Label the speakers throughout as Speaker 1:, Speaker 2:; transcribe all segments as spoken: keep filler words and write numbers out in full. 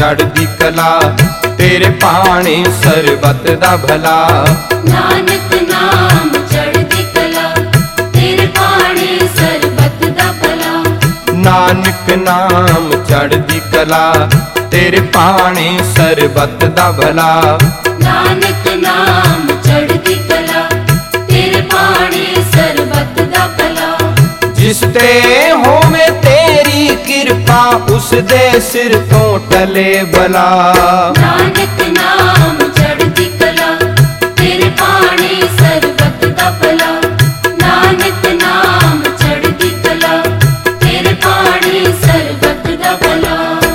Speaker 1: चढ़दी कला, तेरे पाने सरबत दा भला।
Speaker 2: नानक नाम चढ़दी कला, तेरे पाने सरबत दा भला।
Speaker 1: नानक नाम चढ़दी कला, तेरे पाने सरबत दा भला।
Speaker 2: नानक नाम चढ़दी कला, तेरे पाने सरबत दा भला।
Speaker 1: जिस ते होवे तेरी कृपा, उस दे सिर तो टले बला।
Speaker 2: नानक नाम चढ़दी कला, तेरे पाने सरबत दा भला। नानक नाम चढ़दी कला, तेरे पाने सरबत दा भला।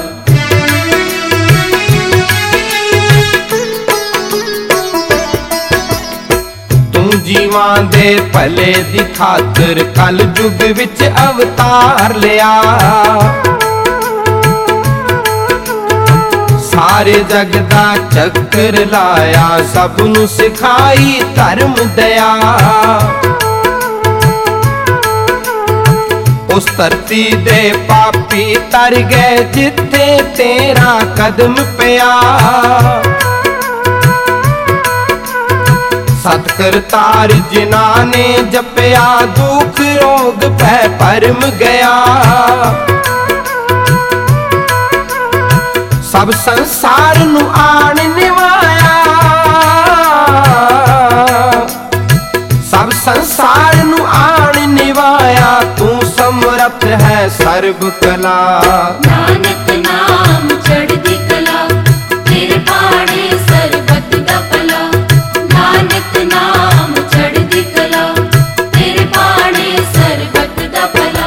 Speaker 1: जीवां दे भले दी खातर कल युग विच अवतार लिया। सारे जग दा चक्कर लाया, सब नूं सिखाई धर्म दया। उस धरती दे पापी तर गए, जिथे तेरा कदम पिया। सतकरतार जिन्हां ने जपया, दुख रोग पै परम गया। सब संसार नू आन निवाया, सब संसार नू आन निवाया। तू समर्थ है सर्ब कला।
Speaker 2: नानक नाम चढ़दी कला, तेरे पाने सरबत दा भला। नानक नाम चढ़दी कला, तेरे पाने सरबत दा भला।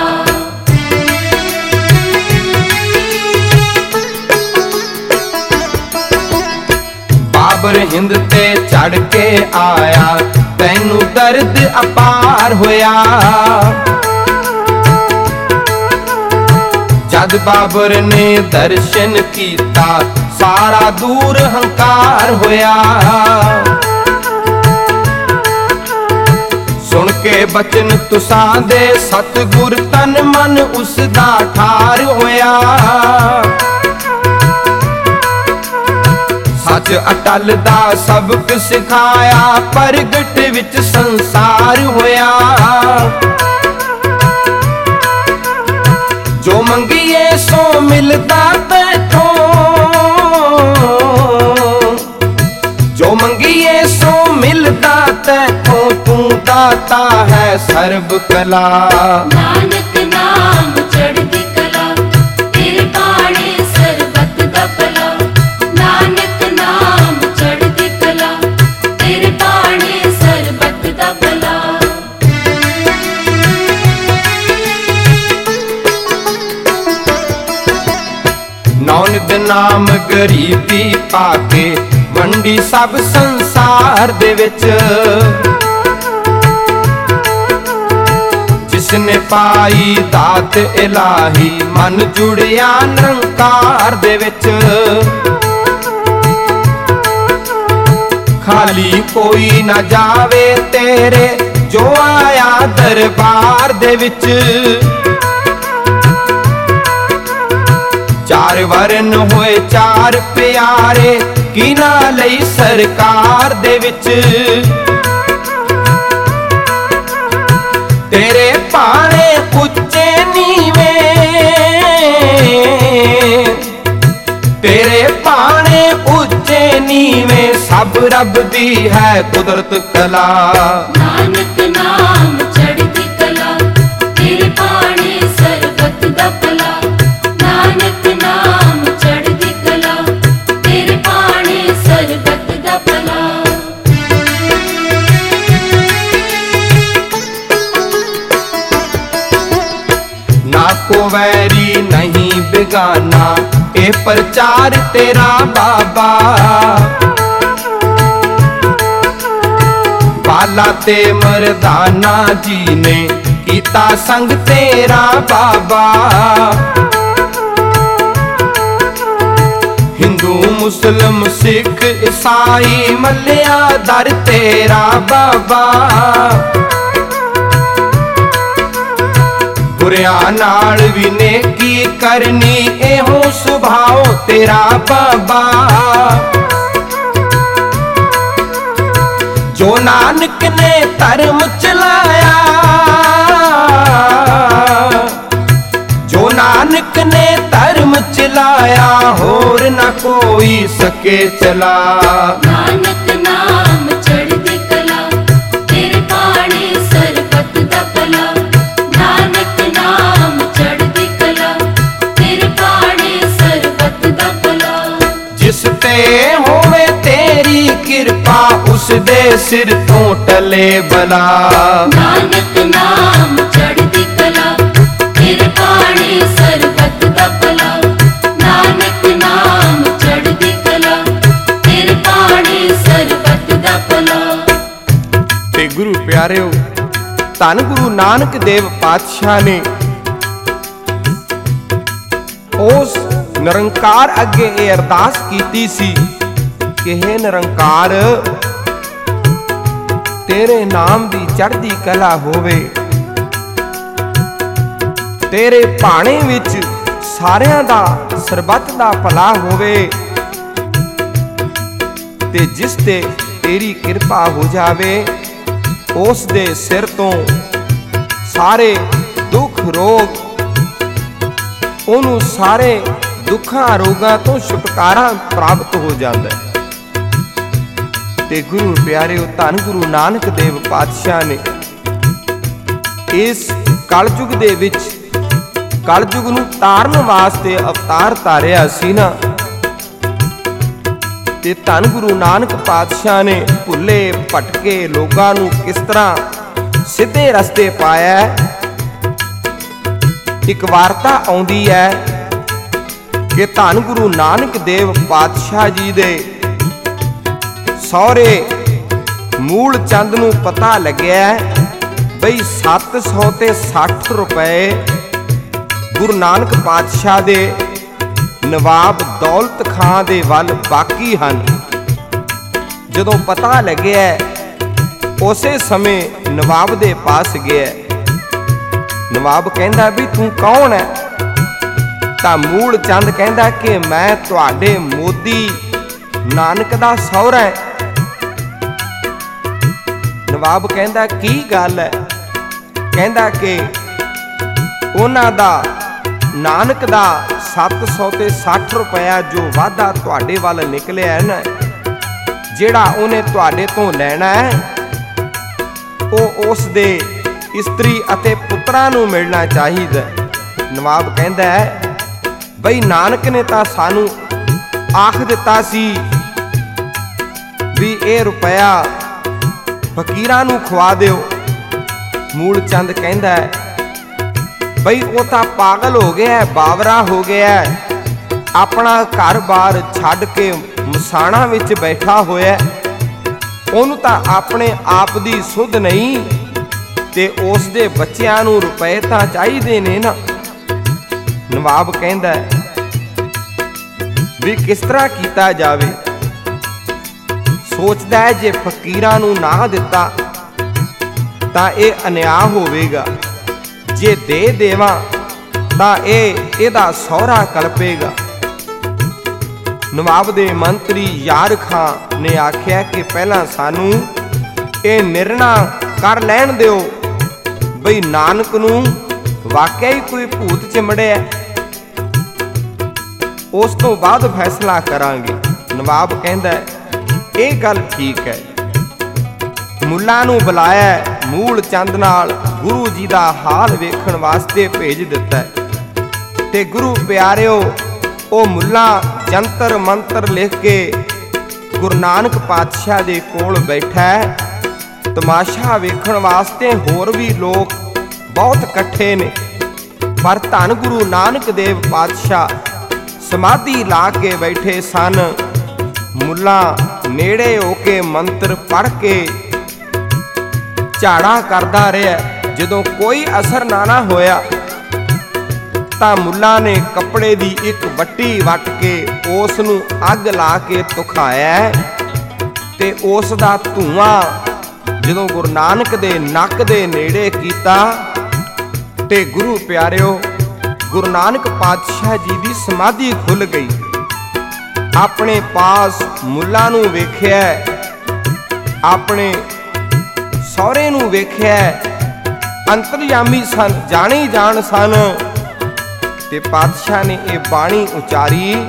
Speaker 1: बाबर हिंद ते चढ़ के आया, तैनू दर्द अपार होया। जद बाबर ने दर्शन कीता, सारा दूर हंकार होया। सुन के बचन तुसां दे सतगुर, तन मन उसदा ठार होया। सच अटल दा सबक सिखाया, प्रगट विच संसार होया। जो मंगिए सो मिलदा तैथों, जो मंगिए सो मिलदा तैथों। तू दाता है सर्ब कला।
Speaker 2: नानक नाम चढ़दी कला, तेरे पाने सरबत दा भला। नानक नाम चढ़दी कला, तेरे पाने सरबत दा भला।
Speaker 1: नौनित नाम गरीबी पाके, वंडी सब संसार दे विच। जिसने पाई दात इलाही, मन जुड़िया निरंकार दे विच। खाली कोई ना जावे तेरे, जो आया दरबार दे विच। चार वरन होए चार प्यारे, किना लई सरकार दे विच। तेरे पाने उच्चे नीवे, तेरे पाने उच्चे नीवे। सब रब दी है कुदरत कला।
Speaker 2: नानक नाम चढ़दी कला, तेरे पाने सरबत दा भला। नानक नाम चढ़दी कला, तेरे पाने सरबत दा भला।
Speaker 1: ना को वैरी नहीं बेगाना, ए प्रचार तेरा बाबा। बाला ते मरदाना जी ने कीता संग तेरा बाबा। हिंदू मुस्लिम सिख ईसाई मल्लिया दर तेरा बाबा। ਬੁਰਿਆਂ ਨਾਲ ਵੀ ਨੇਕੀ ਕਰਨੀ, ਇਹੋ ਸੁਭਾਉ ਤੇਰਾ ਬਾਬਾ। ਜੋ ਨਾਨਕ ਨੇ ਧਰਮ ਚਲਾਇਆ, ਜੋ ਨਾਨਕ ਨੇ ਧਰਮ ਚਲਾਇਆ, ਹੋਰ ਨਾ ਕੋਈ ਸਕੇ ਚਲਾ।
Speaker 2: ਨਾਨਕ ਨਾਮ ਚੜ੍ਹਦੀ ਕਲਾ, ਤੇਰੇ ਬਾਣੀ ਸਰਬਤ ਦਾ ਭਲਾ। ਨਾਨਕ ਨਾਮ ਚੜ੍ਹਦੀ ਕਲਾ, ਤੇਰੇ ਬਾਣੀ ਸਰਬਤ ਦਾ ਭਲਾ।
Speaker 1: ਜਿਸ ਤੇ ਹੋਵੇ ਤੇਰੀ ਕਿਰਪਾ, ਉਸ ਦੇ ਸਿਰ ਤੋਂ ਟਲੇ ਬਲਾ।
Speaker 2: ਨਾਨਕ ਨਾਮ ਚੜ੍ਹਦੀ ਕਲਾ, ਤੇਰੇ ਬਾਣੀ ਸਰਬਤ ਦਾ ਭਲਾ। ਨਾਨਕ ਨਾਮ ਚੜ੍ਹਦੀ ਕਲਾ, ਤੇਰੇ ਬਾਣੀ ਸਰਬਤ ਦਾ ਭਲਾ।
Speaker 1: ਤੇ ਗੁਰੂ ਪਿਆਰਿਓ, ਧੰਨ ਗੁਰੂ ਨਾਨਕ ਦੇਵ ਪਾਤਸ਼ਾਹ ਨੇ ਉਸ ਨਿਰੰਕਾਰ ਅੱਗੇ ਇਹ ਅਰਦਾਸ ਕੀਤੀ ਸੀ ਕਿ ਹੇ ਨਿਰੰਕਾਰ, ਤੇਰੇ ਨਾਮ ਦੀ ਚੜ੍ਹਦੀ ਕਲਾ ਹੋਵੇ, ਤੇਰੇ ਭਾਣੇ ਵਿੱਚ ਸਾਰਿਆਂ ਦਾ ਸਰਬੱਤ ਦਾ ਭਲਾ ਹੋਵੇ, ਤੇ ਜਿਸ ਤੇ ਤੇਰੀ ਕਿਰਪਾ ਹੋ ਜਾਵੇ, ਉਸ ਦੇ ਸਿਰ ਤੋਂ ਸਾਰੇ ਦੁੱਖ ਰੋਗ, ਉਹਨੂੰ ਸਾਰੇ ਦੁੱਖਾਂ ਰੋਗਾਂ ਤੋਂ ਛੁਟਕਾਰਾ ਪ੍ਰਾਪਤ ਹੋ ਜਾਂਦਾ ਹੈ। ਤੇ ਗੁਰੂ ਪਿਆਰਿਓ, ਧੰਨ ਗੁਰੂ ਨਾਨਕ ਦੇਵ ਪਾਤਸ਼ਾਹ ਨੇ ਇਸ ਕਲਯੁਗ ਦੇ ਵਿੱਚ ਕਲਯੁਗ ਨੂੰ ਤਾਰਨ ਵਾਸਤੇ ਅਵਤਾਰ ਧਾਰਿਆ ਸੀ ਨਾ। ਤੇ ਧੰਨ ਗੁਰੂ ਨਾਨਕ ਪਾਤਸ਼ਾਹ ਨੇ ਭੁੱਲੇ ਭਟਕੇ ਲੋਕਾਂ ਨੂੰ ਕਿਸ ਤਰ੍ਹਾਂ ਸਿੱਧੇ ਰਸਤੇ ਪਾਇਆ। ਇੱਕ ਵਾਰਤਾ ਆਉਂਦੀ ਹੈ ਕਿ ਧੰਨ ਗੁਰੂ ਨਾਨਕ ਦੇਵ ਪਾਤਸ਼ਾਹ ਜੀ ਦੇ ਸਹੁਰੇ ਮੂਲ ਚੰਦ ਨੂੰ ਪਤਾ ਲੱਗਿਆ ਬਈ ਸੱਤ ਸੌ ਤੇ ਸੱਠ ਰੁਪਏ ਗੁਰੂ ਨਾਨਕ ਪਾਤਸ਼ਾਹ ਦੇ ਨਵਾਬ ਦੌਲਤ ਖਾਂ ਦੇ ਵੱਲ ਬਾਕੀ ਹਨ। ਜਦੋਂ ਪਤਾ ਲੱਗਿਆ, ਉਸੇ ਸਮੇਂ ਨਵਾਬ ਦੇ ਪਾਸ ਗਿਆ। ਨਵਾਬ ਕਹਿੰਦਾ ਵੀ ਤੂੰ ਕੌਣ ਹੈ? ਤਾਂ ਮੂਲ ਚੰਦ ਕਹਿੰਦਾ ਕਿ ਮੈਂ ਤੁਹਾਡੇ ਮੋਦੀ ਨਾਨਕ ਦਾ ਸਹੁਰਾ ਹੈ। ਨਵਾਬ ਕਹਿੰਦਾ ਕੀ ਗੱਲ ਹੈ? ਕਹਿੰਦਾ ਕਿ ਉਹਨਾਂ ਦਾ ਨਾਨਕ ਦਾ ਸੱਤ ਸੌ ਤੇ ਸੱਠ ਰੁਪਇਆ ਜੋ ਵਾਧਾ ਤੁਹਾਡੇ ਵੱਲ ਨਿਕਲਿਆ ਹੈ ਨਾ, ਜਿਹੜਾ ਉਹਨੇ ਤੁਹਾਡੇ ਤੋਂ ਲੈਣਾ ਹੈ, ਉਹ ਉਸ ਦੇ ਇਸਤਰੀ ਅਤੇ ਪੁੱਤਰਾਂ ਨੂੰ ਮਿਲਣਾ ਚਾਹੀਦਾ। ਨਵਾਬ ਕਹਿੰਦਾ ਹੈ ਬਈ ਨਾਨਕ ਨੇ ਤਾਂ ਸਾਨੂੰ ਆਖ ਦਿੱਤਾ ਸੀ ਵੀ ਇਹ ਰੁਪਇਆ ਫਕੀਰਾਂ ਨੂੰ ਖਵਾ ਦਿਓ। ਮੂਲ ਚੰਦ ਕਹਿੰਦਾ ਹੈ ਬਈ ਉਹ ਤਾਂ ਪਾਗਲ ਹੋ ਗਿਆ, ਬਾਵਰਾ ਹੋ ਗਿਆ, ਆਪਣਾ ਘਰ-ਬਾਰ ਛੱਡ ਕੇ ਮਸਾਣਾ ਵਿੱਚ ਬੈਠਾ ਹੋਇਆ, ਉਹਨੂੰ ਤਾਂ ਆਪਣੇ ਆਪ ਦੀ ਸੁੱਧ ਨਹੀਂ, ਤੇ ਉਸ ਦੇ ਬੱਚਿਆਂ ਨੂੰ ਰੁਪਏ ਤਾਂ ਚਾਹੀਦੇ ਨੇ ਨਾ। ਨਵਾਬ ਕਹਿੰਦਾ ਵੀ ਕਿਸ ਤਰ੍ਹਾਂ ਕੀਤਾ ਜਾਵੇ। ਸੋਚਦਾ ਹੈ ਜੇ ਫਕੀਰਾਂ ਨੂੰ ਨਾ ਦਿੱਤਾ ਤਾਂ ਇਹ ਅਨਿਆਂ ਹੋਵੇਗਾ, ਜੇ ਦੇ ਦੇਵਾਂ ਤਾਂ ਇਹ ਇਹਦਾ ਸਹੁਰਾ ਕਲਪੇਗਾ। ਨਵਾਬ ਦੇ ਮੰਤਰੀ ਯਾਰ ਖਾਂ ਨੇ ਆਖਿਆ ਕਿ ਪਹਿਲਾਂ ਸਾਨੂੰ ਇਹ ਨਿਰਣਾ ਕਰ ਲੈਣ ਦਿਓ ਬਈ ਨਾਨਕ ਨੂੰ ਵਾਕਿਆ ਹੀ ਕੋਈ ਭੂਤ ਚਿੰਬੜਿਆ, ਉਸ ਤੋਂ ਬਾਅਦ ਫੈਸਲਾ ਕਰਾਂਗੇ। ਨਵਾਬ ਕਹਿੰਦਾ ਇਹ ਗੱਲ ਠੀਕ ਹੈ। ਮੁੱਲਾ ਨੂੰ ਬੁਲਾਇਆ, ਮੂਲ ਚੰਦ ਨਾਲ ਗੁਰੂ ਜੀ ਦਾ ਹਾਲ ਵੇਖਣ ਵਾਸਤੇ ਭੇਜ ਦਿੱਤਾ। ਤੇ ਗੁਰੂ ਪਿਆਰਿਓ, ਉਹ ਮੁੱਲਾ ਜੰਤਰ ਮੰਤਰ ਲਿਖ ਕੇ ਗੁਰੂ ਨਾਨਕ ਪਾਤਸ਼ਾਹ ਦੇ ਕੋਲ ਬੈਠਾ। ਤਮਾਸ਼ਾ ਵੇਖਣ ਵਾਸਤੇ ਹੋਰ ਵੀ ਲੋਕ ਬਹੁਤ ਇਕੱਠੇ ਨੇ, ਪਰ ਧੰਨ ਗੁਰੂ ਨਾਨਕ ਦੇਵ ਪਾਤਸ਼ਾਹ ਸਮਾਧੀ ਲਾ ਕੇ ਬੈਠੇ ਸਨ। ਮੁੱਲਾ ਨੇੜੇ ਹੋ ਕੇ ਮੰਤਰ ਪੜ੍ਹ ਕੇ ਝਾੜਾ ਕਰਦਾ ਰਿਹਾ। ਜਦੋਂ ਕੋਈ ਅਸਰ ਨਾ ਨਾ ਹੋਇਆ ਤਾਂ ਮੁੱਲਾ ਨੇ ਕੱਪੜੇ ਦੀ ਇੱਕ ਵੱਟੀ ਵੱਟ ਕੇ ਉਸ ਨੂੰ ਅੱਗ ਲਾ ਕੇ ਧੁਖਾਇਆ, ਤੇ ਉਸ ਦਾ ਧੂਆਂ ਜਦੋਂ ਗੁਰੂ ਨਾਨਕ ਦੇ ਨੱਕ ਦੇ ਨੇੜੇ ਕੀਤਾ ਤੇ ਗੁਰੂ ਪਿਆਰਿਓ, ਗੁਰੂ ਨਾਨਕ ਪਾਤਸ਼ਾਹ ਜੀ ਦੀ ਸਮਾਧੀ ਖੁੱਲ ਗਈ। ਆਪਣੇ ਪਾਸ ਮੁੱਲਾ ਨੂੰ ਵੇਖਿਆ, ਆਪਣੇ ਸਹੁਰੇ ਨੂੰ ਵੇਖਿਆ, ਅੰਤਰਯਾਮੀ ਸਨ, ਜਾਣੇ ਹੀ ਜਾਣ ਸਨ। ਤੇ ਪਾਤਸ਼ਾਹ ਨੇ ਇਹ ਬਾਣੀ ਉਚਾਰੀ।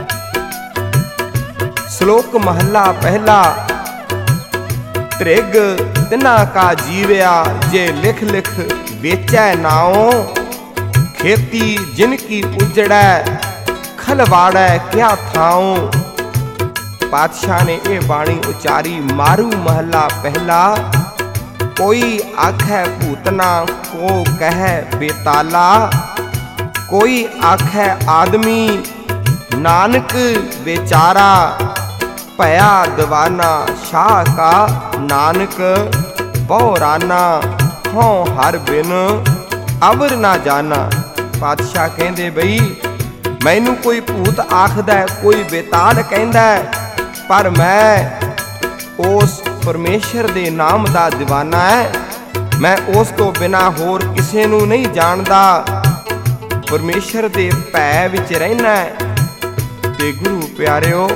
Speaker 1: ਸ਼ਲੋਕ ਮਹੱਲਾ ਪਹਿਲਾ। ਤ੍ਰਿਗ ਤਿਨਾ ਕਾ ਜੀਵਿਆ, ਜੇ ਲਿਖ ਲਿਖ ਵੇਚੈ ਨਾਉ। ਖੇਤੀ ਜਿਨ ਕੀ ਉਜੜੈ, ਖਲਵਾੜੈ ਕਿਆ ਥਾਉ। ਪਾਤਸ਼ਾਹ ਨੇ ਇਹ ਬਾਣੀ ਉਚਾਰੀ। ਮਾਰੂ ਮਹੱਲਾ ਪਹਿਲਾ। ਕੋਈ ਆਖੈ ਭੂਤਨਾ, ਕੋ ਕਹਿ ਬੇਤਾਲਾ। ਕੋਈ ਆਖੈ ਆਦਮੀ, ਨਾਨਕ ਵਿਚਾਰਾ। ਭਇਆ ਦੀਵਾਨਾ ਸ਼ਾਹ ਕਾ, ਨਾਨਕ ਬਹੁਰਾਨਾ। ਹਉ ਹਰ ਬਿਨ ਅਵਰ ਨਾ ਜਾਣਾ। ਪਾਤਸ਼ਾਹ ਕਹਿੰਦੇ ਬਈ ਮੈਨੂੰ ਕੋਈ ਭੂਤ ਆਖਦਾ, ਕੋਈ ਬੇਤਾਲ ਕਹਿੰਦਾ, ਪਰ ਮੈਂ ਉਸ ਪਰਮੇਸ਼ਰ ਦੇ ਨਾਮ ਦਾ ਦੀਵਾਨਾ ਹੈ। ਮੈਂ ਉਸ ਤੋਂ ਬਿਨਾਂ ਹੋਰ ਕਿਸੇ ਨੂੰ ਨਹੀਂ ਜਾਣਦਾ। ਪਰਮੇਸ਼ਰ ਦੇ ਭੈ ਵਿੱਚ ਰਹਿਣਾ। ਤੇ ਗੁਰੂ ਪਿਆਰਿਓ,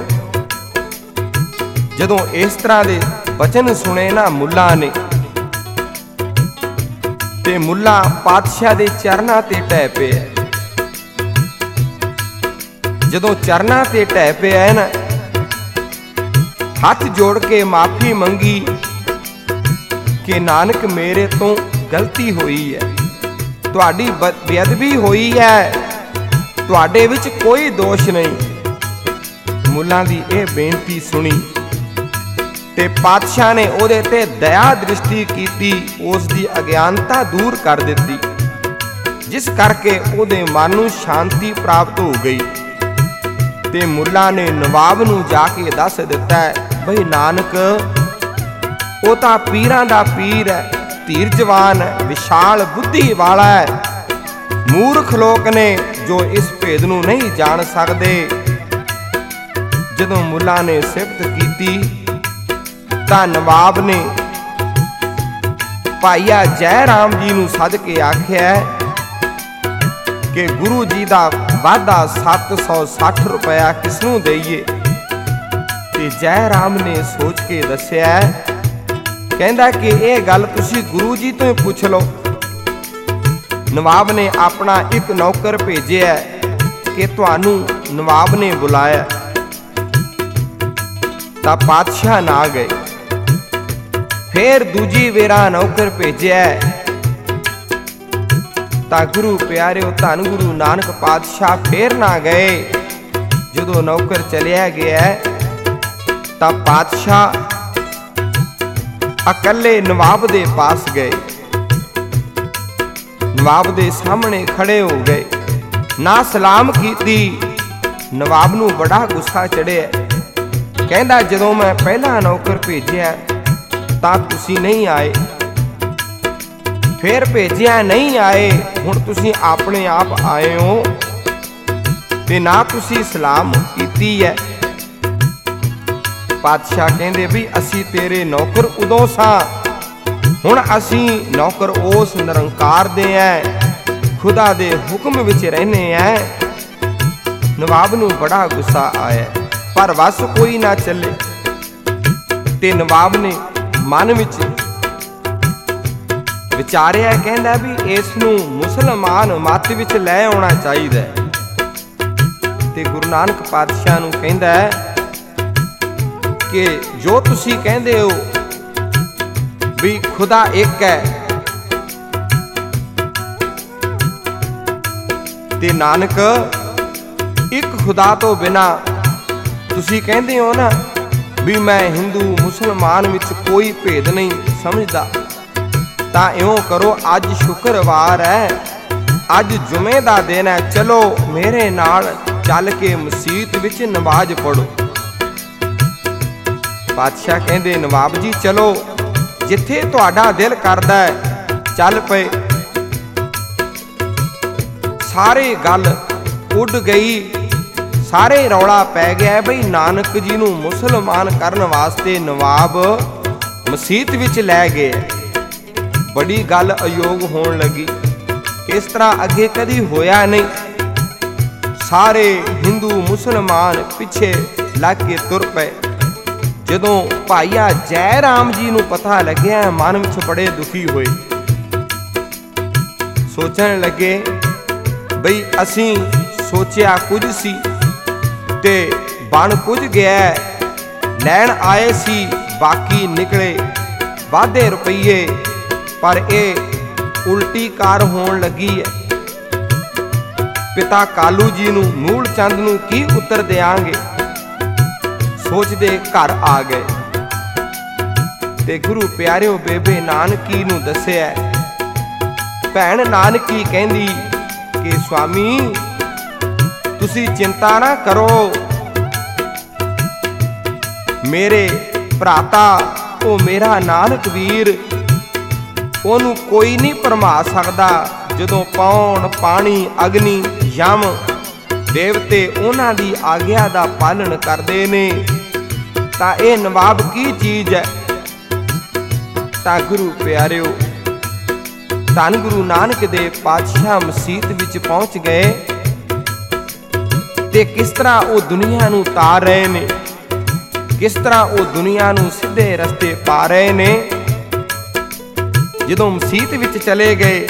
Speaker 1: ਜਦੋਂ ਇਸ ਤਰ੍ਹਾਂ ਦੇ ਬਚਨ ਸੁਣੇ ਨਾ ਮੁੱਲਾ ਨੇ, ਤੇ ਮੁੱਲਾ ਪਾਤਸ਼ਾਹ ਦੇ ਚਰਨਾਂ ਤੇ ਢਹਿ ਪਿਆ। ਜਦੋਂ ਚਰਨਾਂ ਤੇ ਢਹਿ ਪਿਆ ਨਾ, ਹੱਥ ਜੋੜ ਕੇ ਮਾਫੀ ਮੰਗੀ ਕਿ ਨਾਨਕ ਮੇਰੇ ਤੋਂ ਗਲਤੀ ਹੋਈ ਹੈ, ਤੁਹਾਡੀ ਬੇਅਦਬੀ ਹੋਈ ਹੈ, ਤੁਹਾਡੇ ਵਿੱਚ ਕੋਈ ਦੋਸ਼ ਨਹੀਂ। ਮੁੱਲਾਂ ਦੀ ਇਹ ਬੇਨਤੀ ਸੁਣੀ ਤੇ ਪਾਤਸ਼ਾਹ ਨੇ ਉਹਦੇ ਤੇ ਦਇਆ ਦ੍ਰਿਸ਼ਟੀ ਕੀਤੀ, ਉਸ ਦੀ ਅਗਿਆਨਤਾ ਦੂਰ ਕਰ ਦਿੱਤੀ, ਜਿਸ ਕਰਕੇ ਉਹਦੇ ਮਨ ਨੂੰ ਸ਼ਾਂਤੀ ਪ੍ਰਾਪਤ ਹੋ ਗਈ। ਤੇ ਮੁੱਲਾ ਨੇ ਨਵਾਬ ਨੂੰ ਜਾ ਕੇ ਦੱਸ ਦਿੱਤਾ, ਬਈ ਨਾਨਕ ਉਹ ਤਾਂ ਪੀਰਾਂ ਦਾ ਪੀਰ ਹੈ, ਧੀਰਜਵਾਨ ਹੈ, ਵਿਸ਼ਾਲ ਬੁੱਧੀ ਵਾਲਾ ਹੈ। ਮੂਰਖ ਲੋਕ ਨੇ ਜੋ ਇਸ ਭੇਦ ਨੂੰ ਨਹੀਂ ਜਾਣ ਸਕਦੇ। ਜਦੋਂ ਮੁੱਲਾ ਨੇ ਸਿਫਤ ਕੀਤੀ ਤਾਂ ਨਵਾਬ ਨੇ ਭਾਈਆ ਜੈ ਰਾਮ ਜੀ ਨੂੰ ਸੱਦ ਕੇ ਆਖਿਆ ਕਿ ਗੁਰੂ ਜੀ ਦਾ ਵਾਧਾ ਸੱਤ ਸੌ ਸੱਠ ਰੁਪਇਆ ਕਿਸ ਨੂੰ ਦੇਈਏ। ਤੇ ਜੈ ਰਾਮ ਨੇ ਸੋਚ ਕੇ ਦੱਸਿਆ, ਕਹਿੰਦਾ ਕਿ ਇਹ ਗੱਲ ਤੁਸੀਂ ਗੁਰੂ ਜੀ ਤੋਂ ਹੀ ਪੁੱਛ ਲਓ। ਨਵਾਬ ਨੇ ਆਪਣਾ ਇੱਕ ਨੌਕਰ ਭੇਜਿਆ ਕਿ ਤੁਹਾਨੂੰ ਨਵਾਬ ਨੇ ਬੁਲਾਇਆ। ਤਾਂ ਪਾਤਸ਼ਾਹ ਨਾ ਗਏ। ਫੇਰ ਦੂਜੀ ਵੇਰਾ ਨੌਕਰ ਭੇਜਿਆ ਤਾਂ ਗੁਰੂ ਪਿਆਰਿਓ, ਧੰਨ ਗੁਰੂ ਨਾਨਕ ਪਾਤਸ਼ਾਹ ਫੇਰ ਨਾ ਗਏ। ਜਦੋਂ ਨੌਕਰ ਚਲਿਆ ਗਿਆ ਤਾਂ ਪਾਤਸ਼ਾਹ ਇਕੱਲੇ ਨਵਾਬ ਦੇ ਪਾਸ ਗਏ। ਨਵਾਬ ਦੇ ਸਾਹਮਣੇ ਖੜੇ ਹੋ ਗਏ, ਨਾ ਸਲਾਮ ਕੀਤੀ। ਨਵਾਬ ਨੂੰ ਬੜਾ ਗੁੱਸਾ ਚੜਿਆ। ਕਹਿੰਦਾ ਜਦੋਂ ਮੈਂ ਪਹਿਲਾ ਨੌਕਰ ਭੇਜਿਆ ਤਾਂ ਤੁਸੀਂ ਨਹੀਂ ਆਏ, ਫੇਰ ਭੇਜਿਆ ਨਹੀਂ ਆਏ, ਹੁਣ ਤੁਸੀਂ ਆਪਣੇ ਆਪ ਆਏ ਹੋ ਤੇ ਨਾ ਤੁਸੀਂ ਸਲਾਮ ਕੀਤੀ ਹੈ। ਪਾਤਸ਼ਾਹ ਕਹਿੰਦੇ ਵੀ ਅਸੀਂ ਤੇਰੇ ਨੌਕਰ ਉਦੋਂ ਸਾਂ, ਹੁਣ ਅਸੀਂ ਨੌਕਰ ਉਸ ਨਿਰੰਕਾਰ ਦੇ ਐ, ਖੁਦਾ ਦੇ ਹੁਕਮ ਵਿੱਚ ਰਹਿੰਦੇ ਐ। ਨਵਾਬ ਨੂੰ ਬੜਾ ਗੁੱਸਾ ਆਇਆ, ਪਰ ਵਸ ਕੋਈ ਨਾ ਚੱਲੇ। ਤੇ ਨਵਾਬ ਨੇ ਮਨ ਵਿੱਚ ਵਿਚਾਰਿਆ, ਕਹਿੰਦਾ ਵੀ ਇਸ ਨੂੰ ਮੁਸਲਮਾਨ ਮੱਤ ਵਿੱਚ ਲੈ ਆਉਣਾ ਚਾਹੀਦਾ। ਤੇ ਗੁਰੂ ਨਾਨਕ ਪਾਤਸ਼ਾਹ ਨੂੰ ਕਹਿੰਦਾ ਕਿ ਜੋ ਤੁਸੀਂ ਕਹਿੰਦੇ ਹੋ ਵੀ ਖੁਦਾ ਇੱਕ ਹੈ, ਤੇ ਨਾਨਕ ਇੱਕ ਖੁਦਾ ਤੋਂ ਬਿਨਾ ਤੁਸੀਂ ਕਹਿੰਦੇ ਹੋ ਨਾ ਵੀ ਮੈਂ ਹਿੰਦੂ ਮੁਸਲਮਾਨ ਵਿੱਚ ਕੋਈ ਭੇਦ ਨਹੀਂ ਸਮਝਦਾ, ਤਾਂ ਇਉਂ ਕਰੋ, ਅੱਜ ਸ਼ੁੱਕਰਵਾਰ ਹੈ, ਅੱਜ ਜੁਮੇ ਦਾ ਦਿਨ ਹੈ, ਚਲੋ ਮੇਰੇ ਨਾਲ ਚੱਲ ਕੇ ਮਸਜਿਦ ਵਿੱਚ ਨਮਾਜ਼ ਪੜੋ। ਪਾਤਸ਼ਾਹ ਕਹਿੰਦੇ ਨਵਾਬ ਜੀ ਚਲੋ, ਜਿੱਥੇ ਤੁਹਾਡਾ ਦਿਲ ਕਰਦਾ ਹੈ ਚੱਲ ਪਏ। ਸਾਰੇ ਗੱਲ ਉੱਡ ਗਈ, ਸਾਰੇ ਰੌਲਾ ਪੈ ਗਿਆ ਬਈ ਨਾਨਕ ਜੀ ਨੂੰ ਮੁਸਲਮਾਨ ਕਰਨ ਵਾਸਤੇ ਨਵਾਬ ਮਸਜਿਦ ਵਿੱਚ ਲੈ ਗਏ। ਬੜੀ ਗੱਲ ਅਯੋਗ ਹੋਣ ਲੱਗੀ। ਇਸ ਤਰ੍ਹਾਂ ਅੱਗੇ ਕਦੀ ਹੋਇਆ ਨਹੀਂ। ਸਾਰੇ ਹਿੰਦੂ ਮੁਸਲਮਾਨ ਪਿੱਛੇ ਲੱਗ ਕੇ ਤੁਰ ਪਏ। ਜਦੋਂ ਭਾਈਆ ਜੈ ਰਾਮ ਜੀ ਨੂੰ ਪਤਾ ਲੱਗਿਆ, ਮਨ ਵਿੱਚ ਬੜੇ ਦੁਖੀ ਹੋਏ। ਸੋਚਣ ਲੱਗੇ ਬਈ ਅਸੀਂ ਸੋਚਿਆ ਕੁਝ ਸੀ ਤੇ ਬਣ ਕੁਝ ਗਿਆ। ਲੈਣ ਆਏ ਸੀ, ਬਾਕੀ ਨਿਕਲੇ ਵਾਧੇ ਰੁਪਈਏ, ਪਰ ਇਹ ਉਲਟੀ ਕਾਰ ਹੋਣ ਲੱਗੀ ਹੈ। ਪਿਤਾ ਕਾਲੂ ਜੀ ਨੂੰ, ਮੂਲ ਚੰਦ ਨੂੰ ਕੀ ਉੱਤਰ ਦਿਆਂਗੇ, ਸੋਚਦੇ ਘਰ ਆ ਗਏ ਤੇ ਗੁਰੂ ਪਿਆਰਿਓ ਬੇਬੇ ਨਾਨਕੀ ਨੂੰ ਦੱਸਿਆ। ਭੈਣ ਨਾਨਕੀ ਕਹਿੰਦੀ ਕਿ ਸਵਾਮੀ ਤੁਸੀਂ ਚਿੰਤਾ ਨਾ ਕਰੋ, ਮੇਰੇ ਭਰਾਤਾ ਉਹ ਮੇਰਾ ਨਾਨਕ ਵੀਰ, ਉਹਨੂੰ ਕੋਈ ਨਹੀਂ ਭਰਮਾ ਸਕਦਾ। ਜਦੋਂ ਪੌਣ ਪਾਣੀ ਅਗਨੀ ਯਮ ਦੇਵਤੇ ਉਹਨਾਂ ਦੀ ਆਗਿਆ ਦਾ ਪਾਲਣ ਕਰਦੇ ਨੇ ਤਾਂ ਇਹ ਨਵਾਬ ਕੀ ਚੀਜ਼ ਹੈ। ਤਾਂ ਗੁਰੂ ਪਿਆਰਿਓ ਧੰਨ ਗੁਰੂ ਨਾਨਕ ਦੇਵ ਪਾਤਸ਼ਾਹ ਮਸੀਤ ਵਿੱਚ ਪਹੁੰਚ ਗਏ ਤੇ ਕਿਸ ਤਰ੍ਹਾਂ ਉਹ ਦੁਨੀਆ ਨੂੰ ਤਾਰ ਰਹੇ ਨੇ, ਕਿਸ ਤਰ੍ਹਾਂ ਉਹ ਦੁਨੀਆ ਨੂੰ ਸਿੱਧੇ ਰਸਤੇ ਪਾ ਰਹੇ ਨੇ। ਜਦੋਂ ਮਸੀਤ ਵਿੱਚ ਚਲੇ ਗਏ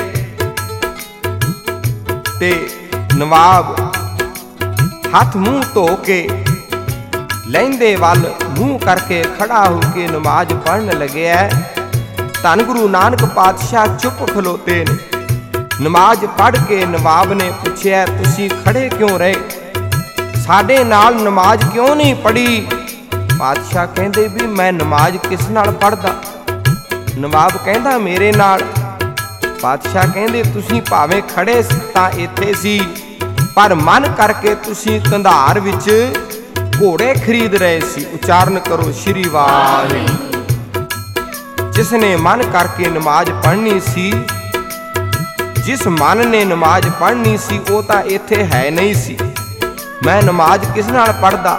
Speaker 1: ਤੇ ਨਵਾਬ ਹੱਥ ਮੂੰਹ ਧੋ ਕੇ ਲਹਿੰਦੇ ਵੱਲ ਮੂੰਹ ਕਰਕੇ ਖੜਾ ਹੋ ਕੇ ਨਮਾਜ਼ ਪੜ੍ਹਨ ਲੱਗਿਆ। ਧੰਨ ਗੁਰੂ ਨਾਨਕ ਪਾਤਸ਼ਾਹ ਚੁੱਪ ਖਲੋਤੇ ਨੇ। ਨਮਾਜ਼ ਪੜ੍ਹ ਕੇ ਨਵਾਬ ਨੇ ਪੁੱਛਿਆ, ਤੁਸੀਂ ਖੜੇ ਕਿਉਂ ਰਹੇ, ਸਾਡੇ ਨਾਲ ਨਮਾਜ਼ ਕਿਉਂ ਨਹੀਂ ਪੜ੍ਹੀ? ਪਾਤਸ਼ਾਹ ਕਹਿੰਦੇ ਵੀ ਮੈਂ ਨਮਾਜ਼ ਕਿਸ ਨਾਲ ਪੜ੍ਹਦਾ? ਨਵਾਬ ਕਹਿੰਦਾ ਮੇਰੇ ਨਾਲ। ਪਾਤਸ਼ਾਹ ਕਹਿੰਦੇ ਤੁਸੀਂ ਭਾਵੇਂ ਖੜੇ ਤਾਂ ਇੱਥੇ ਸੀ, ਪਰ ਮਨ ਕਰਕੇ ਤੁਸੀਂ ਕੰਧਾਰ ਵਿੱਚ ਘੋੜੇ ਖਰੀਦ ਰਹੇ ਸੀ। ਉਚਾਰਨ ਕਰੋ ਸ਼੍ਰੀ ਵਾਹਿਗੁਰੂ। ਜਿਸ ਨੇ ਮਨ ਕਰਕੇ ਨਮਾਜ਼ ਪੜ੍ਹਨੀ ਸੀ, ਜਿਸ ਮਨ ਨੇ ਨਮਾਜ਼ ਪੜ੍ਹਨੀ ਸੀ, ਉਹ ਤਾਂ ਇੱਥੇ ਹੈ ਨਹੀਂ ਸੀ। ਮੈਂ ਨਮਾਜ਼ ਕਿਸ ਨਾਲ ਪੜ੍ਹਦਾ?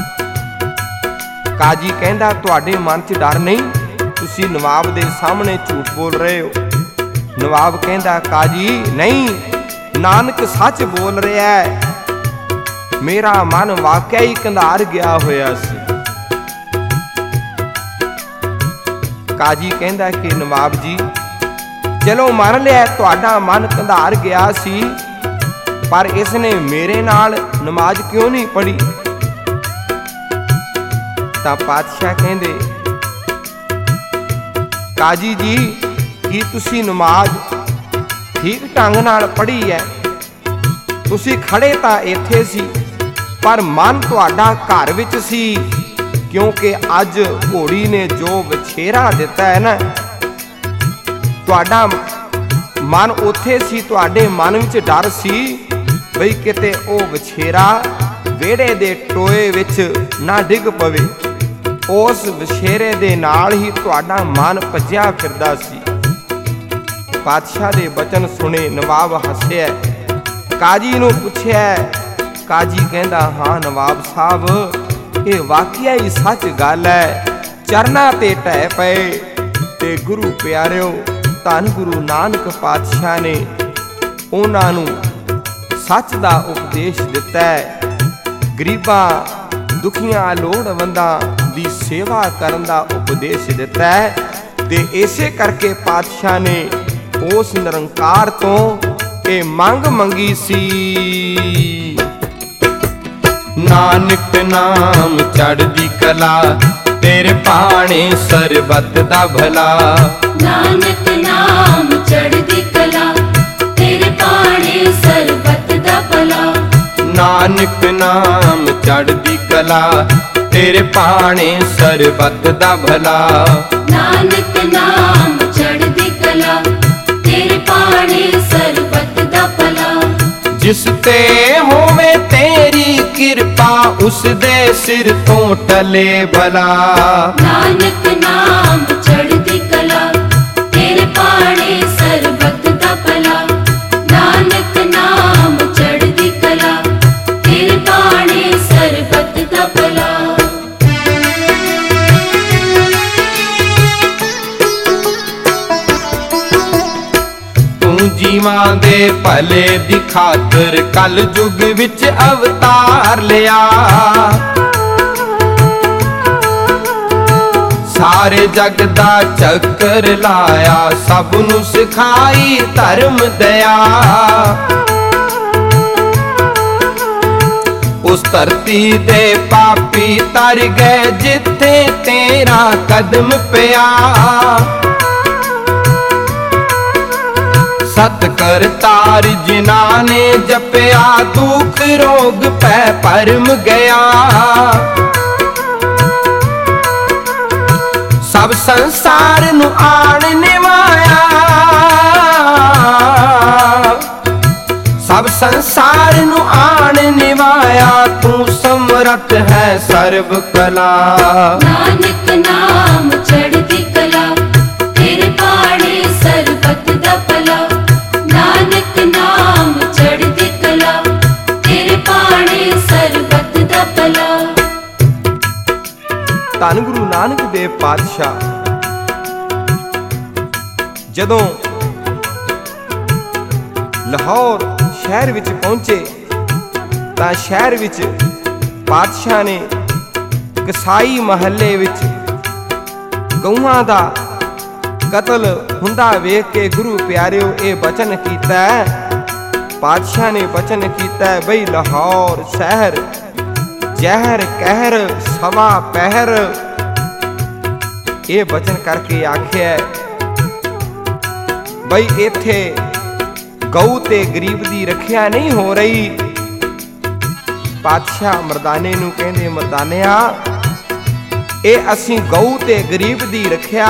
Speaker 1: ਕਾਜੀ ਕਹਿੰਦਾ ਤੁਹਾਡੇ ਮਨ 'ਚ ਡਰ ਨਹੀਂ, ਤੁਸੀਂ ਨਵਾਬ ਦੇ ਸਾਹਮਣੇ ਝੂਠ ਬੋਲ ਰਹੇ ਹੋ। ਨਵਾਬ ਕਹਿੰਦਾ ਕਾਜੀ ਨਹੀਂ, ਨਾਨਕ ਸੱਚ ਬੋਲ ਰਿਹਾ ਹੈ, ਮੇਰਾ ਮਨ ਵਾਕਿਆ ਹੀ ਕੰਧਾਰ ਗਿਆ ਹੋਇਆ ਸੀ। ਕਾਜੀ ਕਹਿੰਦਾ ਕਿ ਨਵਾਬ ਜੀ ਚਲੋ ਮੰਨ ਲਿਆ ਤੁਹਾਡਾ ਮਨ ਕੰਧਾਰ ਗਿਆ ਸੀ, ਪਰ ਇਸ ਨੇ ਮੇਰੇ ਨਾਲ ਨਮਾਜ਼ ਕਿਉਂ ਨਹੀਂ ਪੜ੍ਹੀ? ਤਾਂ ਪਾਤਸ਼ਾਹ ਕਹਿੰਦੇ ਕਾਜੀ ਜੀ ਕੀ ਤੁਸੀਂ ਨਮਾਜ਼ ਠੀਕ ਢੰਗ ਨਾਲ ਪੜ੍ਹੀ ਹੈ? ਤੁਸੀਂ ਖੜੇ ਤਾਂ ਇੱਥੇ ਸੀ, ਪਰ ਮਨ ਤੁਹਾਡਾ ਘਰ ਵਿੱਚ ਸੀ, ਕਿਉਂਕਿ ਅੱਜ ਘੋੜੀ ਨੇ ਜੋ ਵਿਛੇਰਾ ਦਿੱਤਾ ਹੈ ਨਾ, ਤੁਹਾਡਾ ਮਨ ਉੱਥੇ ਸੀ। ਤੁਹਾਡੇ ਮਨ ਵਿੱਚ ਡਰ ਸੀ ਬਈ ਕਿਤੇ ਉਹ ਵਿਛੇਰਾ ਵਿਹੜੇ ਦੇ ਟੋਏ ਵਿੱਚ ਨਾ ਡਿੱਗ ਪਵੇ। ਉਸ ਵਿਛੇਰੇ ਦੇ ਨਾਲ ਹੀ ਤੁਹਾਡਾ ਮਨ ਭੱਜਿਆ ਫਿਰਦਾ ਸੀ। ਪਾਤਸ਼ਾਹ ਦੇ ਬਚਨ ਸੁਣੇ ਨਵਾਬ ਹੱਸਿਆ। ਕਾਜੀ ਨੂੰ ਪੁੱਛਿਆ, ਕਾਜੀ ਕਹਿੰਦਾ ਹਾਂ ਨਵਾਬ ਸਾਹਿਬ ਇਹ ਵਾਕਿਆ ਹੀ ਸੱਚ ਗੱਲ ਹੈ। ਚਰਨਾਂ ਤੇ ਢਹਿ ਪਏ ਤੇ ਗੁਰੂ ਪਿਆਰਿਓ ਧੰਨ ਗੁਰੂ ਨਾਨਕ ਪਾਤਸ਼ਾਹ ਨੇ ਉਹਨਾਂ ਨੂੰ ਸੱਚ ਦਾ ਉਪਦੇਸ਼ ਦਿੱਤਾ ਹੈ। ਗਰੀਬਾਂ ਦੁਖੀਆਂ ਲੋੜਵੰਦਾਂ ਦੀ ਸੇਵਾ ਕਰਨ ਦਾ ਉਪਦੇਸ਼ ਦਿੱਤਾ ਹੈ ਤੇ ਇਸੇ ਕਰਕੇ ਪਾਤਸ਼ਾਹ ਨੇ ਉਸ ਨਿਰੰਕਾਰ ਤੋਂ ਇਹ ਮੰਗ ਮੰਗੀ ਸੀ। ਨਾਨਕ ਨਾਮ ਚੜ੍ਹਦੀ ਕਲਾ ਤੇਰੇ ਭਾਣੇ ਸਰਬੱਤ ਦਾ ਭਲਾ।
Speaker 2: ਨਾਨਕ ਨਾਮ ਚੜ੍ਹਦੀ ਕਲਾ ਤੇਰੇ ਭਾਣੇ ਸਰਬੱਤ ਦਾ ਭਲਾ।
Speaker 1: ਨਾਨਕ ਨਾਮ ਚੜ੍ਹਦੀ ਕਲਾ ਤੇਰੇ ਭਾਣੇ ਸਰਬੱਤ ਦਾ ਭਲਾ।
Speaker 2: ਨਾਨਕ ਨਾਮ ਚੜ੍ਹਦੀ ਕਲਾ ਤੇਰੇ ਭਾਣੇ ਸਰਬੱਤ ਦਾ ਭਲਾ।
Speaker 1: ਜਿਸ ਤੇ ਹੋਵੇ ਤੇਰੀ ਕਿਰਪਾ ਉਸ ਦੇ ਸਿਰ ਤੋਂ ਟਲੇ ਭਲਾ।
Speaker 2: ਨਾਨਕ ਨਾਮ ਚੜ੍ਹਦੀ ਕਲਾ ਤੇਰੇ ਭਾਣੇ ਸਰਬੱਤ ਦਾ ਭਲਾ। ਨਾਨਕ ਨਾਮ ਚੜ੍ਹਦੀ ਕਲਾ ਤੇਰੇ ਭਾਣੇ ਸਰਬੱਤ ਦਾ ਭਲਾ।
Speaker 1: ਤੂੰ ਜੀ ਜੀਵਾਂ ਦੇ ਭਲੇ ਦੀ ਖਾਤਰ ਕਲ ਯੁਗ ਵਿੱਚ ਅਵਤਾਰ ਲਿਆ। ਸਾਰੇ ਜਗ ਦਾ ਚੱਕਰ ਲਾਇਆ, ਸਭ ਨੂੰ ਸਿਖਾਈ ਧਰਮ ਦਇਆ। ਉਸ ਧਰਤੀ ਦੇ ਪਾਪੀ ਤਰ ਗਏ ਜਿੱਥੇ ਤੇਰਾ ਕਦਮ ਪਿਆ। ਸਤ ਕਰਤਾਰ ਜਿਨ੍ਹਾਂ ਨੇ ਜਪਿਆ, ਦੁੱਖ ਰੋਗ ਪੈ ਭਰਮ ਗਿਆ। ਸਭ ਸੰਸਾਰ ਨੂੰ ਆਣ ਨਿਵਾਇਆ, ਸਭ ਸੰਸਾਰ ਨੂੰ ਆਣ ਨਿਵਾਇਆ। ਤੂੰ ਸਮਰੱਥ ਹੈ ਸਰਬ ਕਲਾ।
Speaker 2: ਨਾਨਕ ਨਾਮ ਚੜ੍ਹਦੀ ਕਲਾ, ਤੇਰੇ ਬਾਣੇ ਸਰਬਤ ਦਾ ਭਲਾ। ਨਾਨਕ ਨਾਮ ਚੜ੍ਹਦੀ ਕਲਾ, ਤੇਰੇ ਬਾਣੇ ਸਰਬਤ ਦਾ ਭਲਾ।
Speaker 1: ਧੰਨ ਗੁਰੂ ਨਾਨਕ ਦੇਵ ਪਾਤਸ਼ਾਹ ਜਦੋਂ ਲਾਹੌਰ ਸ਼ਹਿਰ ਵਿੱਚ ਪਹੁੰਚੇ ਤਾਂ ਸ਼ਹਿਰ ਵਿੱਚ ਪਾਤਸ਼ਾਹ ਨੇ ਕਸਾਈ ਮਹੱਲੇ ਵਿੱਚ ਗਊਆਂ ਦਾ ਕਤਲ ਹੁੰਦਾ ਵੇਖ ਕੇ ਗੁਰੂ ਪਿਆਰਿਓ ਇਹ ਬਚਨ ਕੀਤਾ। ਪਾਤਸ਼ਾਹ ਨੇ ਬਚਨ ਕੀਤਾ ਬਈ ਲਾਹੌਰ ਸ਼ਹਿਰ ਜ਼ਹਿਰ ਕਹਿਰ ਸਵਾ ਪਹਿਰ। ਇਹ ਬਚਨ ਕਰਕੇ ਆਖਿਆ ਬਈ ਇੱਥੇ ਗਊ ਤੇ ਗਰੀਬ ਦੀ ਰੱਖਿਆ ਨਹੀਂ ਹੋ ਰਹੀ। ਪਾਤਸ਼ਾਹ ਮਰਦਾਨੇ ਨੂੰ ਕਹਿੰਦੇ, ਮਰਦਾਨਿਆ ਇਹ ਅਸੀਂ ਗਊ ਤੇ ਗਰੀਬ ਦੀ ਰੱਖਿਆ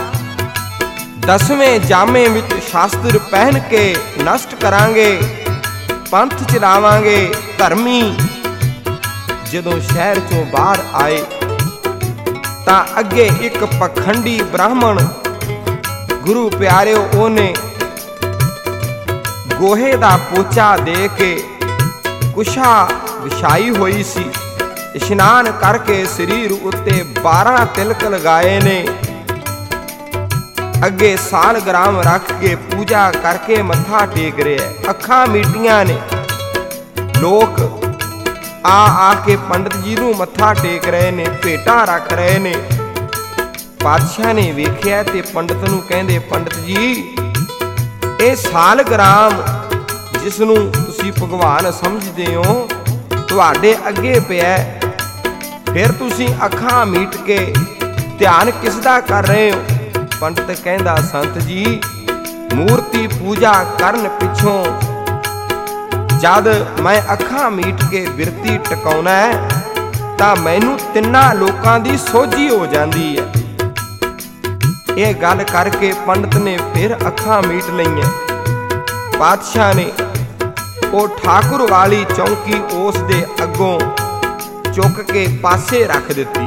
Speaker 1: ਦਸਵੇਂ ਜਾਮੇ ਵਿੱਚ ਸ਼ਾਸਤਰ ਪਹਿਨ ਕੇ ਨਸ਼ਟ ਕਰਾਂਗੇ, ਪੰਥ ਚਲਾਵਾਂਗੇ ਧਰਮੀ। ਜਦੋਂ ਸ਼ਹਿਰ ਚੋਂ ਬਾਹਰ ਆਏ ਤਾਂ ਅੱਗੇ ਇੱਕ ਪਖੰਡੀ ਬ੍ਰਾਹਮਣ ਗੁਰੂ ਪਿਆਰਿਓ ਉਹਨੇ ਗੋਹੇ ਦਾ ਪੋਚਾ ਦੇ ਕੇ ਕੁਸ਼ਾ ਵਿਛਾਈ ਹੋਈ ਸੀ। ਇਸ਼ਨਾਨ ਕਰਕੇ ਸਰੀਰ ਉੱਤੇ ਬਾਰਾਂ ਤਿਲਕ ਲਗਾਏ ਨੇ। ਅੱਗੇ ਸਾਲਗ੍ਰਾਮ ਰੱਖ ਕੇ ਪੂਜਾ ਕਰਕੇ ਮੱਥਾ ਟੇਕ ਰਿਹਾ। ਅੱਖਾਂ ਮੀਟੀਆਂ ਨੇ। ਲੋਕ ਆ ਆ ਕੇ ਪੰਡਤ ਜੀ ਨੂੰ ਮੱਥਾ ਟੇਕ ਰਹੇ ਨੇ, ਭੇਟਾਂ ਰੱਖ ਰਹੇ ਨੇ। ਪਾਤਸ਼ਾਹ ਨੇ ਵੇਖਿਆ ਤੇ ਪੰਡਤ ਨੂੰ ਕਹਿੰਦੇ, ਪੰਡਤ ਜੀ ਇਹ ਸਾਲਗ੍ਰਾਮ ਜਿਸ ਨੂੰ ਤੁਸੀਂ ਭਗਵਾਨ ਸਮਝਦੇ ਹੋ ਤੁਹਾਡੇ ਅੱਗੇ ਪਿਆ, ਫਿਰ ਤੁਸੀਂ ਅੱਖਾਂ ਮੀਟ ਕੇ ਧਿਆਨ ਕਿਸ ਦਾ ਕਰ ਰਹੇ ਹੋ? ਪੰਡਤ ਕਹਿੰਦਾ, ਸੰਤ ਜੀ ਮੂਰਤੀ ਪੂਜਾ ਕਰਨ ਪਿੱਛੋਂ ਜਦ ਮੈਂ ਅੱਖਾਂ ਮੀਟ ਕੇ ਬਿਰਤੀ ਟਿਕਾਉਣਾ ਤਾਂ ਮੈਨੂੰ ਤਿੰਨਾਂ ਲੋਕਾਂ ਦੀ ਸੋਝੀ ਹੋ ਜਾਂਦੀ ਹੈ। ਇਹ ਗੱਲ ਕਰਕੇ ਪੰਡਤ ਨੇ ਫਿਰ ਅੱਖਾਂ ਮੀਟ ਲਈਆਂ। ਪਾਤਸ਼ਾਹ ਨੇ ਉਹ ਠਾਕੁਰ ਵਾਲੀ ਚੌਂਕੀ ਉਸ ਦੇ ਅੱਗੋਂ ਚੁੱਕ ਕੇ ਪਾਸੇ ਰੱਖ ਦਿੱਤੀ,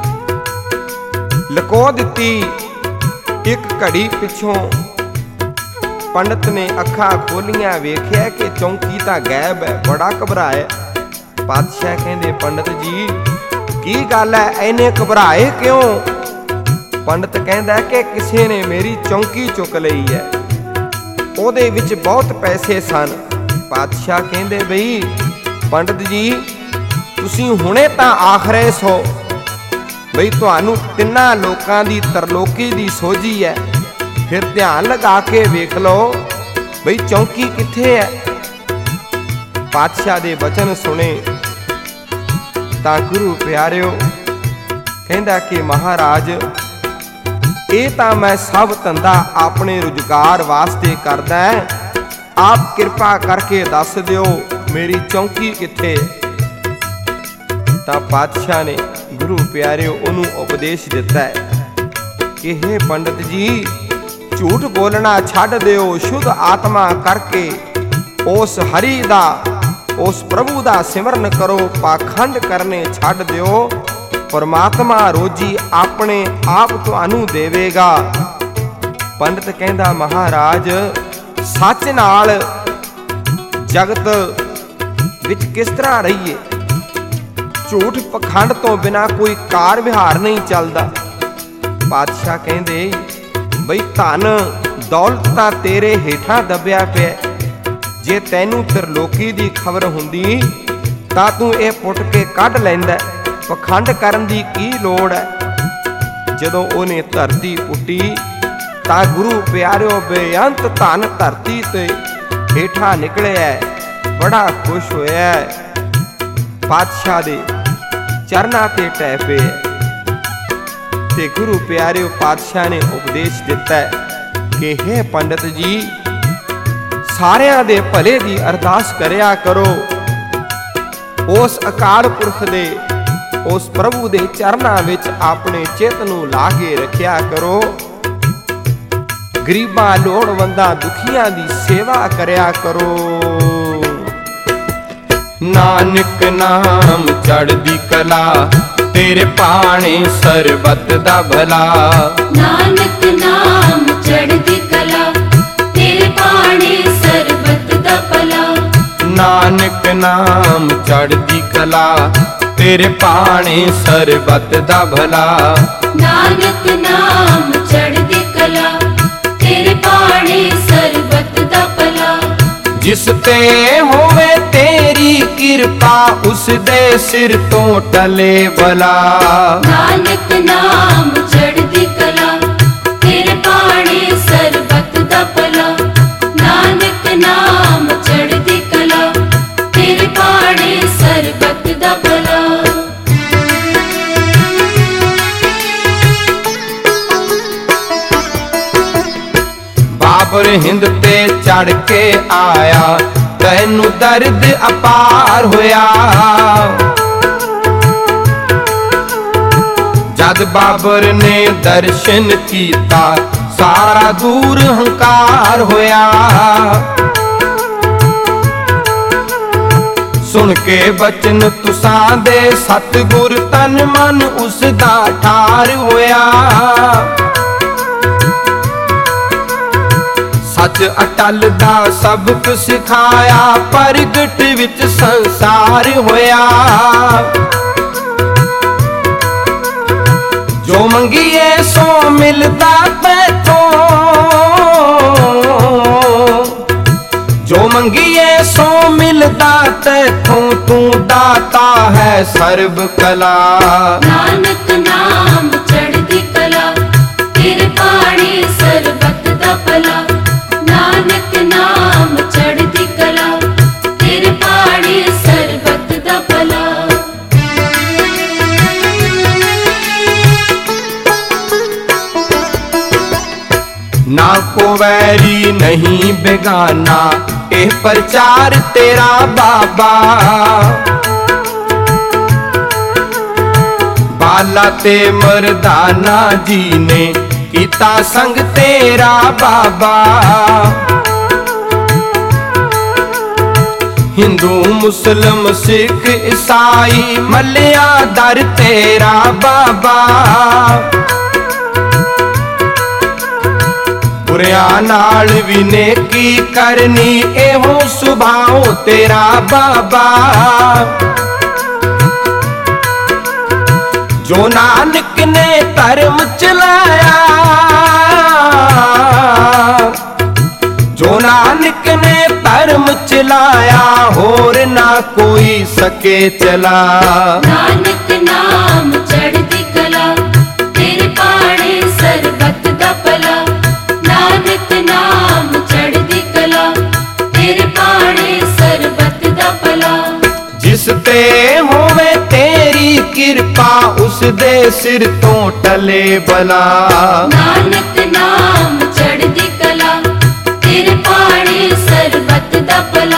Speaker 1: ਲੁਕੋ ਦਿੱਤੀ। ਇੱਕ ਘੜੀ ਪਿੱਛੋਂ ਪੰਡਤ ਨੇ ਅੱਖਾਂ ਖੋਲੀਆਂ, ਵੇਖਿਆ ਕਿ ਚੌਂਕੀ ਤਾਂ ਗਾਇਬ ਹੈ। ਬੜਾ ਘਬਰਾਇਆ। ਪਾਤਸ਼ਾਹ ਕਹਿੰਦੇ, ਪੰਡਤ ਜੀ ਕੀ ਗੱਲ ਹੈ, ਐਨੇ ਘਬਰਾਏ ਕਿਉਂ? ਪੰਡਤ ਕਹਿੰਦਾ ਕਿ ਕਿਸੇ ਨੇ ਮੇਰੀ ਚੌਂਕੀ ਚੁੱਕ ਲਈ ਹੈ, ਉਹਦੇ ਵਿੱਚ ਬਹੁਤ ਪੈਸੇ ਸਨ। ਪਾਤਸ਼ਾਹ ਕਹਿੰਦੇ, ਬਈ ਪੰਡਤ ਜੀ ਤੁਸੀਂ ਹੁਣੇ ਤਾਂ ਆਖ ਰਹੇ ਸੋ ਬਈ ਤੁਹਾਨੂੰ ਤਿੰਨਾਂ ਲੋਕਾਂ ਦੀ ਤਰਲੋਕੀ ਦੀ ਸੋਝੀ ਹੈ, ਫਿਰ ਧਿਆਨ ਲਗਾ ਕੇ ਵੇਖ ਲਓ ਬਈ ਚੌਂਕੀ ਕਿੱਥੇ ਹੈ। ਪਾਤਸ਼ਾਹ ਦੇ ਬਚਨ ਸੁਣੇ ਤਾਂ ਗੁਰੂ ਪਿਆਰਿਓ ਕਹਿੰਦਾ ਕਿ ਮਹਾਰਾਜ ਇਹ ਤਾਂ ਮੈਂ ਸਭ ਧੰਦਾ ਆਪਣੇ ਰੁਜ਼ਗਾਰ ਵਾਸਤੇ ਕਰਦਾ, ਆਪ ਕਿਰਪਾ ਕਰਕੇ ਦੱਸ ਦਿਓ ਮੇਰੀ ਚੌਂਕੀ ਕਿੱਥੇ ਹੈ। ਤਾਂ ਪਾਤਸ਼ਾਹ ਨੇ ਗੁਰੂ ਪਿਆਰਿਓ ਉਹਨੂੰ ਉਪਦੇਸ਼ ਦਿੱਤਾ ਹੈ ਕਿ ਹੇ ਪੰਡਤ ਜੀ ਝੂਠ ਬੋਲਣਾ ਛੱਡ ਦਿਓ, ਸ਼ੁੱਧ ਆਤਮਾ ਕਰਕੇ ਉਸ ਹਰੀ ਦਾ ਉਸ ਪ੍ਰਭੂ ਦਾ ਸਿਮਰਨ ਕਰੋ, ਪਾਖੰਡ ਕਰਨੇ ਛੱਡ ਦਿਓ। ਪਰਮਾਤਮਾ ਰੋਜੀ ਆਪਣੇ ਆਪ ਤੁਹਾਨੂੰ ਦੇਵੇਗਾ। ਪੰਡਤ ਕਹਿੰਦਾ, ਮਹਾਰਾਜ ਸੱਚ ਨਾਲ ਜਗਤ ਵਿੱਚ ਕਿਸ ਤਰ੍ਹਾਂ ਰਹੀਏ? ਝੂਠ ਪਖੰਡ ਤੋਂ ਬਿਨਾ ਕੋਈ ਕਾਰ ਵਿਹਾਰ ਨਹੀਂ ਚੱਲਦਾ। ਪਾਤਸ਼ਾਹ ਕਹਿੰਦੇ, ਬਈ ਧਨ ਦੌਲਤ ਤਾਂ ਤੇਰੇ ਹੇਠਾਂ ਦੱਬਿਆ ਪਿਆ। ਜੇ ਤੈਨੂੰ ਤਰਲੋਕੀ ਦੀ ਖਬਰ ਹੁੰਦੀ ਤਾਂ ਤੂੰ ਇਹ ਪੁੱਟ ਕੇ ਕੱਢ ਲੈਂਦਾ। ਪਖੰਡ ਕਰਨ ਦੀ ਕੀ ਲੋੜ ਹੈ। ਜਦੋਂ ਉਹਨੇ ਧਰਤੀ ਪੁੱਟੀ ਤਾਂ ਗੁਰੂ ਪਿਆਰਿਓ ਬੇਅੰਤ ਧਨ ਧਰਤੀ ਤੇ ਹੇਠਾਂ ਨਿਕਲਿਆ। ਬੜਾ ਖੁਸ਼ ਹੋਇਆ, ਪਾਤਸ਼ਾਹ ਦੇ ਚਰਨਾਂ ਤੇ ਟਹਿ ਪਿਆ। ਤੇ ਗੁਰੂ ਪਿਆਰਿਓ ਪਾਤਸ਼ਾਹ ਨੇ ਉਪਦੇਸ਼ ਦਿੱਤਾ ਕਿ हे ਪੰਡਤ ਜੀ, ਸਾਰਿਆਂ ਦੇ ਭਲੇ ਦੀ ਅਰਦਾਸ ਕਰਿਆ ਕਰੋ। ਉਸ ਅਕਾਲ ਪੁਰਖ ਦੇ, ਉਸ ਪ੍ਰਭੂ ਦੇ ਚਰਨਾਂ ਵਿੱਚ ਆਪਣੇ ਚਿੱਤ ਨੂੰ ਲਾ ਕੇ ਰੱਖਿਆ ਕਰੋ। ਗਰੀਬਾਂ, ਲੋੜਵੰਦਾਂ, ਦੁਖੀਆਂ ਦੀ ਸੇਵਾ ਕਰਿਆ ਕਰੋ। ਨਾਨਕ ਨਾਮ ਚੜ੍ਹਦੀ ਕਲਾ, ਤੇਰੇ ਭਾਣੇ ਸਰਬੱਤ ਦਾ ਭਲਾ।
Speaker 2: ਨਾਨਕ ਨਾਮ ਚੜ੍ਹਦੀ ਕਲਾ, ਤੇਰੇ ਭਾਣੇ ਸਰਬੱਤ ਦਾ ਭਲਾ।
Speaker 1: ਨਾਨਕ ਨਾਮ ਚੜ੍ਹਦੀ ਕਲਾ, ਤੇਰੇ ਭਾਣੇ ਸਰਬੱਤ ਦਾ ਭਲਾ।
Speaker 2: ਨਾਨਕ ਨਾਮ ਚੜ੍ਹਦੀ ਕਲਾ, ਤੇਰੇ ਭਾਣੇ ਸਰਬੱਤ ਦਾ ਭਲਾ।
Speaker 1: ਜਿਸ ਤੇ ਹੋਵੇ ਤੇਰੀ ਕਿਰਪਾ, ਉਸ ਦੇ ਸਿਰ ਤੋਂ ਟਲੇ ਬਲਾ।
Speaker 2: ਨਾਨਕ ਨਾਮ ਚੜ੍ਹਦੀ ਕਲਾ, ਤੇਰੇ ਭਾਣੇ ਸਰਬੱਤ ਦਾ ਭਲਾ। ਨਾਨਕ ਨਾਮ ਚੜ੍ਹਦੀ ਕਲਾ, ਤੇਰੇ ਭਾਣੇ ਸਰਬੱਤ ਦਾ ਭਲਾ।
Speaker 1: ਬਾਬਰ ਹਿੰਦ ਤੇ ਚੜ ਕੇ ਆਇਆ, ਤੈਨੂੰ ਦਰਦ ਅਪਾਰ ਹੋਇਆ। ਜਦ ਬਾਬਰ ਨੇ ਦਰਸ਼ਨ ਕੀਤਾ, ਸਾਰਾ ਦੂਰ ਹੰਕਾਰ ਹੋਇਆ। ਸੁਣ ਕੇ ਬਚਨ ਤੁਸਾਂ ਦੇ, ਸਤਿਗੁਰ ਤਨ ਮਨ ਉਸ ਦਾ ਠਾਰ ਹੋਇਆ। ਸੱਚ ਅਟਲ ਦਾ ਸਬਕ ਸਿਖਾਇਆ, ਪ੍ਰਗਟ ਵਿੱਚ ਸੰਸਾਰ ਹੋਇਆ। ਜੋ ਮੰਗੀਏ ਸੋ ਮਿਲਦਾ ਤੈਥੋਂ, ਜੋ ਮੰਗੀਏ ਸੋ ਮਿਲਦਾ ਤੈਥੋਂ। ਤੂੰ ਦਾਤਾ ਹੈ ਸਰਬ ਕਲਾ।
Speaker 2: ਨਾਨਕ ਨਾਮ ਚੜ੍ਹਦੀ ਕਲਾ, ਤੇਰੇ ਭਾਣੇ ਸਰਬੱਤ ਦਾ ਭਲਾ। ਨਾਨਕ ਨਾਮ ਚੜ੍ਹਦੀ ਕਲਾ, ਤੇਰੇ ਭਾਣੇ ਸਰਬੱਤ ਦਾ ਭਲਾ।
Speaker 1: ਨਾ ਕੋ ਵੈਰੀ ਨਹੀਂ ਬੇਗਾਨਾ, ਇਹ ਪ੍ਰਚਾਰ ਤੇਰਾ ਬਾਬਾ। ਬਾਲਾ ਤੇ ਮਰਦਾਨਾ ਜੀ ਨੇ ਕੀਤਾ ਸੰਗ ਤੇਰਾ ਬਾਬਾ। ਹਿੰਦੂ, ਮੁਸਲਮ, ਸਿੱਖ, ਈਸਾਈ ਮੱਲਿਆ ਦਰ ਤੇਰਾ ਬਾਬਾ। ਬੁਰਿਆਂ ਨਾਲ ਵੀ ਨੇਕੀ ਕਰਨੀ, ਇਹੋ ਸੁਭਾਅ ਤੇਰਾ ਬਾਬਾ। ਜੋ ਨਾਨਕ ਨੇ ਧਰਮ ਚਲਾਇਆ, ਜੋ ਨਾਨਕ ਨੇ ਧਰਮ ਚਲਾਇਆ, ਹੋਰ ਨਾ ਕੋਈ ਸਕੇ ਚਲਾ।
Speaker 2: ਨਾਨਕ ਨਾਮ ਚੜ੍ਹਦੀ ਕਲਾ, ਤੇਰੇ ਭਾਣੇ ਸਰਬੱਤ ਦਾ ਭਲਾ। ਨਾਨਕ ਨਾਮ ਚੜ੍ਹਦੀ ਕਲਾ, ਤੇਰੇ ਭਾਣੇ ਸਰਬੱਤ ਦਾ ਭਲਾ।
Speaker 1: ਜਿਸ ਤੇ ਹੋਵੇ ਤੇਰੀ ਕਿਰਪਾ, ਉਸ ਦੇ ਸਿਰ ਤੋਂ ਟਲੇ ਬਲਾ।
Speaker 2: ਨਾਨਕ ਨਾਮ ਚੜ੍ਹਦੀ ਕਲਾ, ਤੇਰੇ ਭਾਣੇ ਸਰਬੱਤ ਦਾ ਭਲਾ।